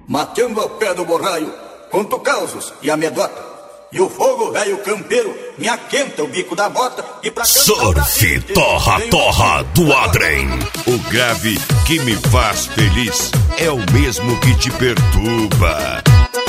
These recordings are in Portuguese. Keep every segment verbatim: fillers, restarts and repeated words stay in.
mateando ao pé do borraio, conto causos e amedota. E o fogo velho campeiro me aquenta o bico da bota e pra Surf Torra Torra do Adrem. O grave que me faz feliz é o mesmo que te perturba.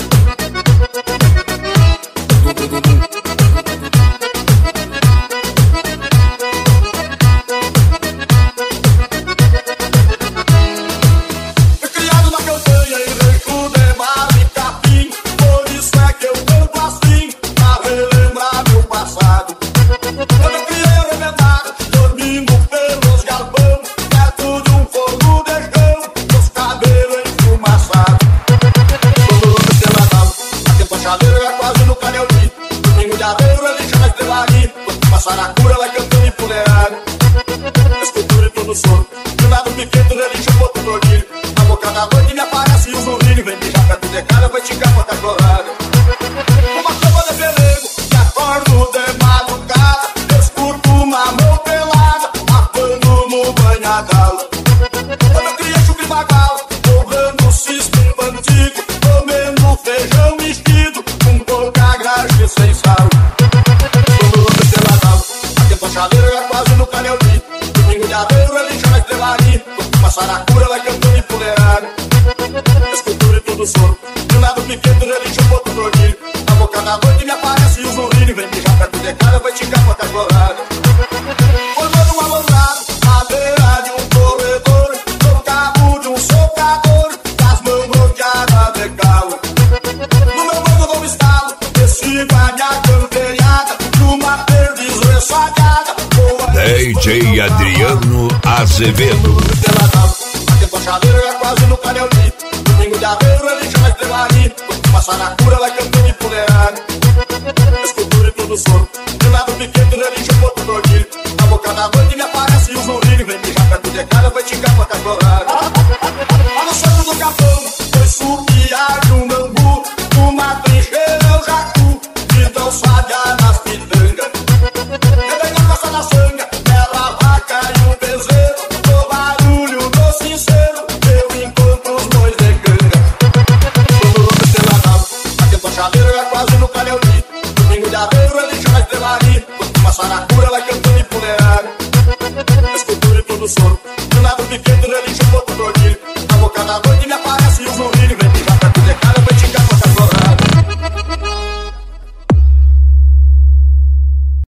Saracura vai cantando empoleirado, escultura e todo sono. Do lado pequeno, religião, outro tordilho. Na boca da noite me aparece os urrinhos. Vem beijar perto de cara, vai ticar com a colorada. Uma cama de pelego, que acordo de madrugada. Escuto uma mão pelada, matando no banhadalo. Quando eu cria chuva e bagalo, torrando cisco antigo, comendo feijão mexido, com pouca graxa e sem sal. Chaleiro é quase no canelzinho. Domingo de aveiro ele já na estrelaria. Uma saracura vai cantando empoleirado, escultura e tudo sono. Do lado pequeno religião, outro tordilho. Na boca da noite me aparece os urrinhos. Vem beijar perto de cara, vai ticar com a colorada. Formando um alondrado, à beira de um corredor, no cabo de um socador, das mãos rodeadas de calo. No meu mano novo estalo, desci com a minha camperiada, numa perdiz ressagada. D J Adriano Azevedo. A chaleiro é quase no canelzinho. Domingo de aveiro ele já na estrelaria. Uma saracura vai cantando empoleirado, escultura e tudo sono. Do lado pequeno religião, outro tordilho. Na boca da noite me aparece os urrinhos. Vem beijar perto de cara, vai ticar com a colorada. Olha o santo do capão, foi subiar de um bambu. Uma trincheira é o jacu, que não sabe nas pitangas. Rebecando essa da sanga, ela vaca e o bezerro. No barulho do sincero, eu encontro os bois de canga. Quando o estrelado, atento a chaleiro é quase no canelzinho. Domingo de aveiro ele já na estrelaria. Uma saracura vai cantando empoleirado, escultura e tudo sono.